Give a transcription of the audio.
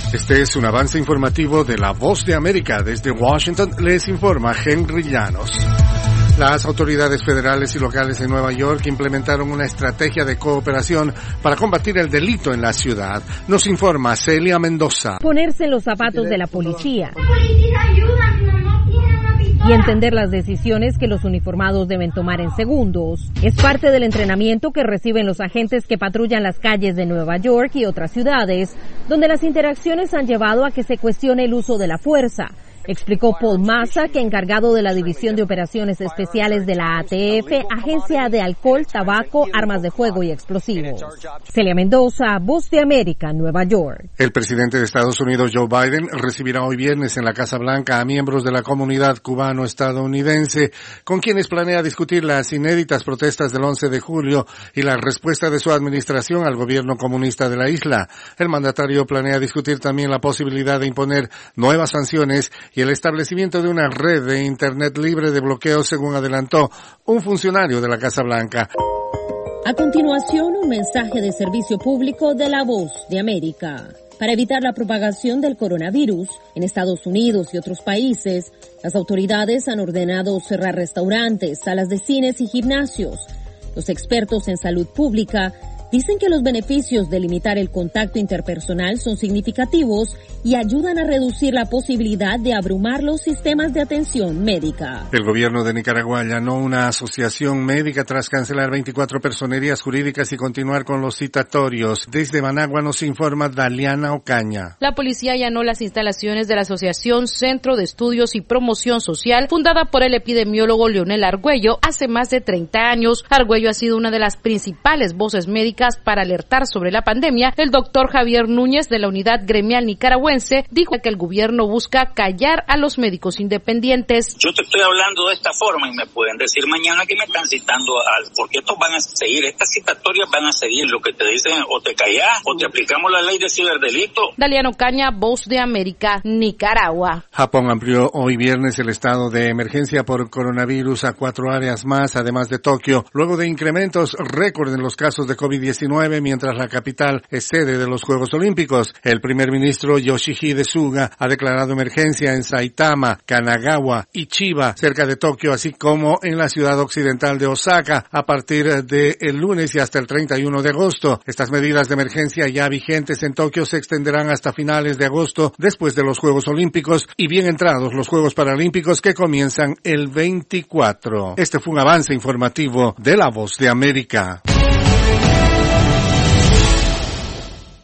Este es un avance informativo de La Voz de América. Desde Washington les informa Henry Llanos. Las autoridades federales y locales de Nueva York implementaron una estrategia de cooperación para combatir el delito en la ciudad. Nos informa Celia Mendoza. Ponerse en los zapatos de la policía y entender las decisiones que los uniformados deben tomar en segundos. Es parte del entrenamiento que reciben los agentes que patrullan las calles de Nueva York y otras ciudades, donde las interacciones han llevado a que se cuestione el uso de la fuerza. Explicó Paul Massa, que encargado de la División de Operaciones Especiales de la ATF, Agencia de Alcohol, Tabaco, Armas de Fuego y Explosivos. Celia Mendoza, Voz de América, Nueva York. El presidente de Estados Unidos, Joe Biden, recibirá hoy viernes en la Casa Blanca a miembros de la comunidad cubano-estadounidense, con quienes planea discutir las inéditas protestas del 11 de julio y la respuesta de su administración al gobierno comunista de la isla. El mandatario planea discutir también la posibilidad de imponer nuevas sanciones y el establecimiento de una red de Internet libre de bloqueos, según adelantó un funcionario de la Casa Blanca. A continuación, un mensaje de servicio público de La Voz de América. Para evitar la propagación del coronavirus en Estados Unidos y otros países, las autoridades han ordenado cerrar restaurantes, salas de cines y gimnasios. Los expertos en salud pública dicen que los beneficios de limitar el contacto interpersonal son significativos y ayudan a reducir la posibilidad de abrumar los sistemas de atención médica. El gobierno de Nicaragua allanó una asociación médica tras cancelar 24 personerías jurídicas y continuar con los citatorios. Desde Managua nos informa Daliana Ocaña. La policía allanó las instalaciones de la Asociación Centro de Estudios y Promoción Social, fundada por el epidemiólogo Leonel Argüello hace más de 30 años. Argüello ha sido una de las principales voces médicas para alertar sobre la pandemia. El doctor Javier Núñez, de la Unidad Gremial Nicaragüense, dijo que el gobierno busca callar a los médicos independientes. Yo te estoy hablando de esta forma y me pueden decir mañana que me están citando porque estos van a seguir, estas citatorias van a seguir. Lo que te dicen, o te callás o te aplicamos la ley de ciberdelito. Daliano Caña, Voz de América, Nicaragua. Japón amplió hoy viernes el estado de emergencia por coronavirus a 4 áreas más, además de Tokio, luego de incrementos récord en los casos de COVID-19, mientras la capital es sede de los Juegos Olímpicos. El primer ministro Yoshihide Suga ha declarado emergencia en Saitama, Kanagawa y Chiba, cerca de Tokio, así como en la ciudad occidental de Osaka, a partir del lunes y hasta el 31 de agosto. Estas medidas de emergencia ya vigentes en Tokio se extenderán hasta finales de agosto, después de los Juegos Olímpicos y bien entrados los Juegos Paralímpicos, que comienzan el 24. Este fue un avance informativo de La Voz de América.